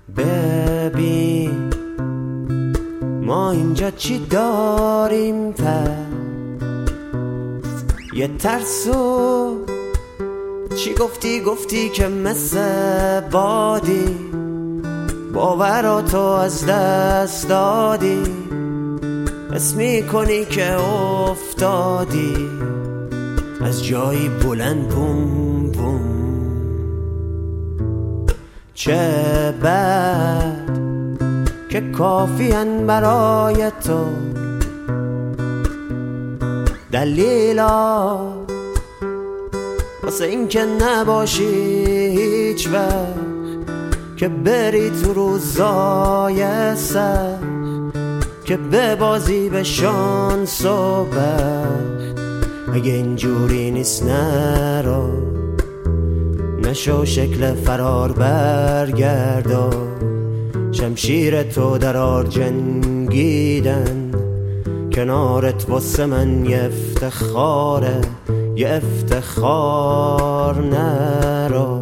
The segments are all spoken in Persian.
ببین ما اینجا چی داریم یه ترسو چی گفتی که مثل بادی باوراتو از دست دادی، حس میکنی که افتادی از جایی بلند بوم بوم. چه بد که کافیان برای تو دلیلا واسه این که نباشی هیچ وقت، که بری تو روزای سخت، که ببازی به شانس و بخت. اگه اینجوری نیست نرو، نشو شکل فرار برگردا، شمشیر تو در جنگیدن کنارت واسه من یه افتخاره، یه افتخار. نرو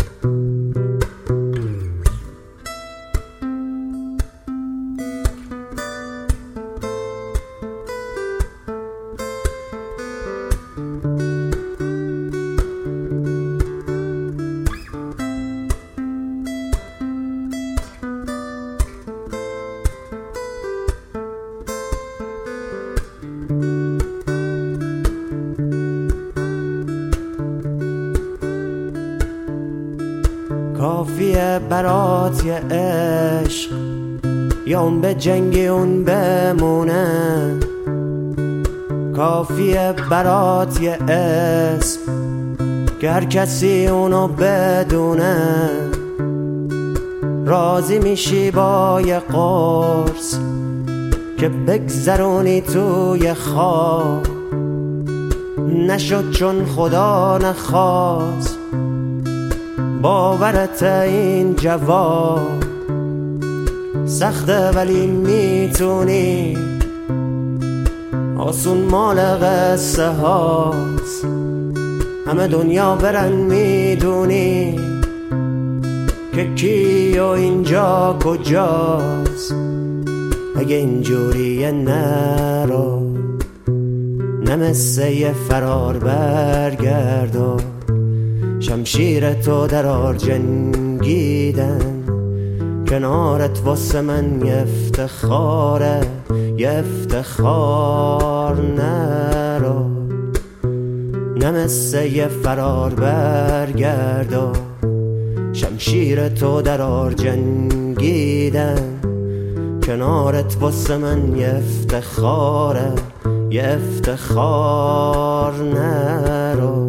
کافیه برات یه عشق، یا اون به جنگی اون بمونه. کافیه برات یه اسم که هر کسی اونو بدونه. راضی میشی با یه قرص که بگذرونی توی خواب، نشد چون خدا نخواست باورت این جواب. سخته ولی میتونی، آسون مال قصه هاست، همه دنیا برن میدونی که کی و اینجا کجاست. اگه اینجوریه نرو، نمسه یه فرار برگردو، شمشیر تو در جنگیدن کنارت واسه من یه افتخاره، یه افتخار. نرو، نمسه یه فرار برگردو، شمشیر تو در جنگیدن کنارت واسه من یه افتخاره، یه افتخار. نرو